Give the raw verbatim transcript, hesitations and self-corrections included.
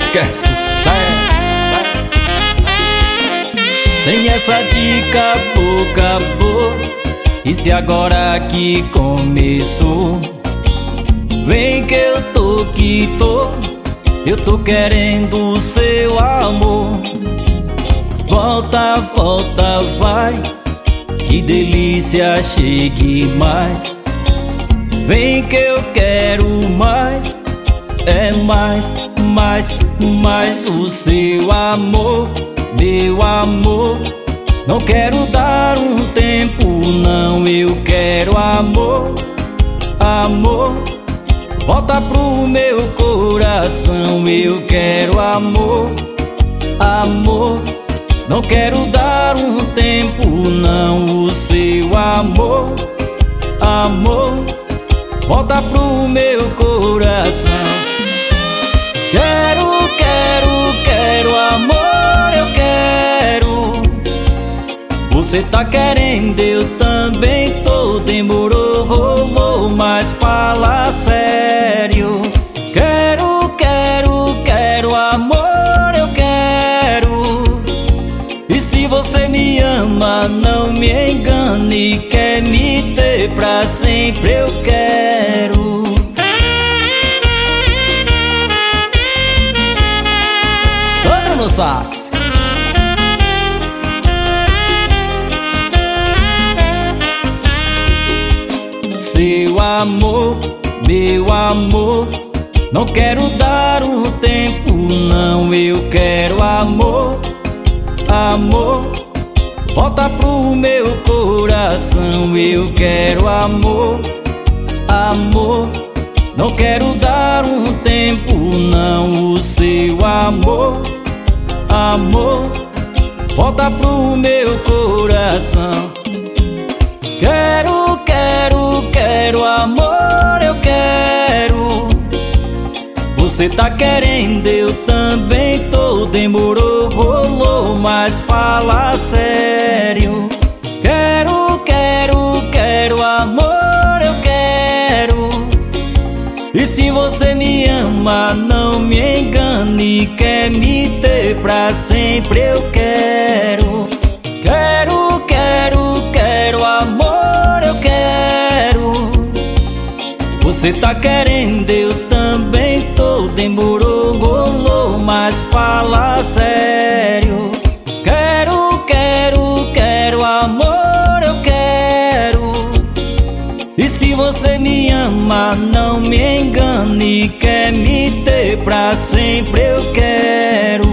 que é sucesso. Sem essa dica, acabou, acabou. E se agora que começou, vem que eu tô que tô, eu tô querendo o seu amor. Volta, volta, vai, que delícia, chegue mais. Vem que eu quero mais, é mais, mais, mais o seu amor, meu amor. Não quero dar um tempo, não, eu quero amor, amor. Volta pro meu coração, eu quero amor, amor. Não quero dar um tempo, não, o seu amor, amor. Volta pro meu coração. Quero, quero, quero amor, eu quero. Você tá querendo, eu também tô. Demorou, rolou, mas fala sério. Quero, quero, quero amor, eu quero. E se você me ama, não me engane, quer me ter pra sempre, eu quero. Solta no sax. Seu amor, meu amor. Não quero dar um tempo, não, eu quero amor, amor. Volta pro meu coração, eu quero amor, amor. Não quero dar um tempo, não, o seu amor, amor. Volta pro meu coração. Quero, quero, quero amor, eu quero. Você tá querendo, eu também tô. Demorou, rolou, mas fala sério. Quero, quero, quero amor, eu quero. E se você me ama, não me engane, quer me ter pra sempre, eu quero. Quero, quero, quero amor, eu quero. Você tá querendo, eu também tô. Demorou, rolou, mas fala sério. Quero, quero, quero amor, eu quero. E se você me ama, não me engane, quer me ter pra sempre, eu quero.